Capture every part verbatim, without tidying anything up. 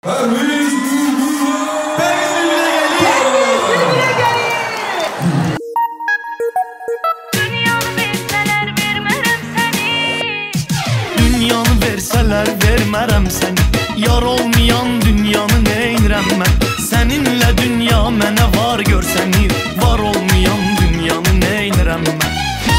Perviz Bülbül geliyor. Dünyanı verseler vermərəm səni. Yar olmayan dünyanı neynirəm mən? Səninlə dünya mənə var görsənir. Var olmayan dünyanı neynirəm mən?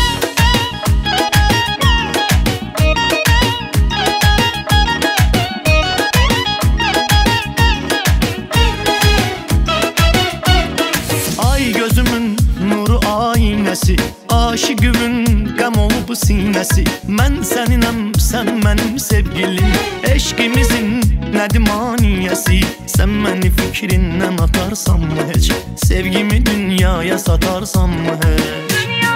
Ay gözümün nuru aynəsi, aşıqımın qəm olub sinəsi. Mən səninəm, sən mənim sevgilim. Eşqimizin nədir maniyəsi? Sən məni fikrindən atarsanmı heç? Sevgimi dünyaya satarsanmı heç?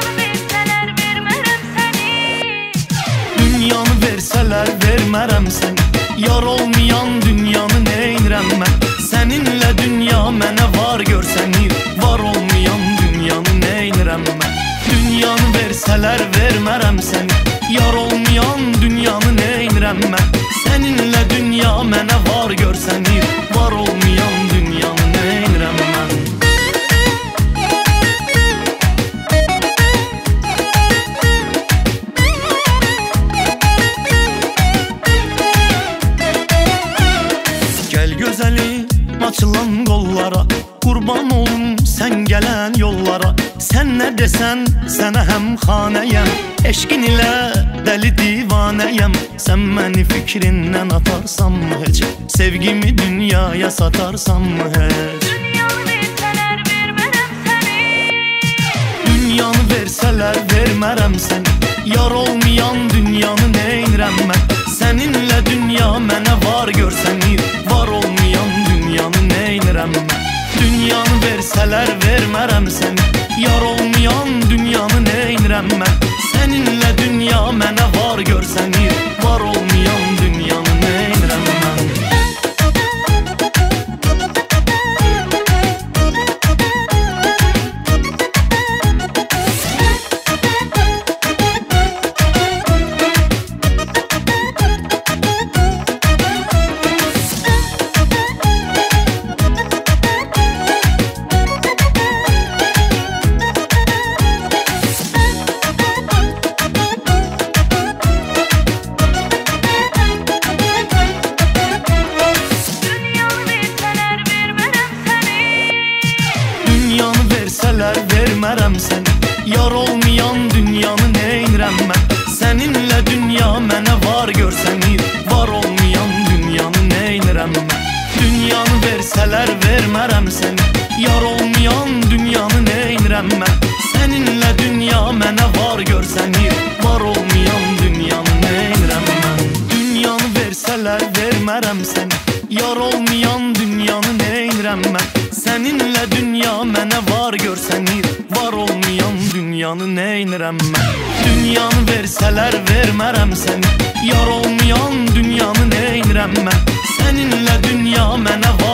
Dünyanı versələr vermərəm səni. Yar olmayan dünyanı neynirəm mən? Səninlə dünya mənə var görsənir. Var olmayan dünyanı neynirəm mən? Dünyanı versələr vermərəm səni. Yar olmayan dünyanı neynirəm mən? Səninlə dünya mənə var görsənir. Var olmayan dünyanı neynirəm mən? Gəl gözəlim açılan qollara, qurban olum sən gələn yollara. Sən nə desən sənə həm xanəyəm. Eşqin ilə dəli divanəyəm. Sən məni fikrindən atarsanmı heç? Sevgimi dünyaya satarsanmı heç? Dünyanı versələr vermərəm səni. Yar olmayan dünyanı neynirəm mən? Səninlə dünya mənə var görsənir. Var olmayan dünyanı neynirəm mən? Dünyanı versələr vermərəm səni. Yar olmayan dünyanı neynirəm mən? Səninlə dünya mənə var görsənir. Var olmayan dünyanı neynirəm mən? Vermərəm səni. Yar olmayan dünyanı neynirəm mən? Səninlə dünya mənə var görsənir. Var olmayan dünyanı neynirəm mən? Dünyanı versələr vermərəm səni. Yar olmayan dünyanı neynirəm mən? Səninlə dünya mənə var görsənir. Var olmayan dünyanı neynirəm mən? Dünyanı versələr vermərəm səni. Yar olmayan dünyanı neynirəm mən? Səninlə dünya mənə var görsənir. Var olmayan dünyanı neynirəm mən? Dünyanı versələr vermərəm səni. Yar olmayan dünyanı neynirəm mən? Səninlə dünya mənə var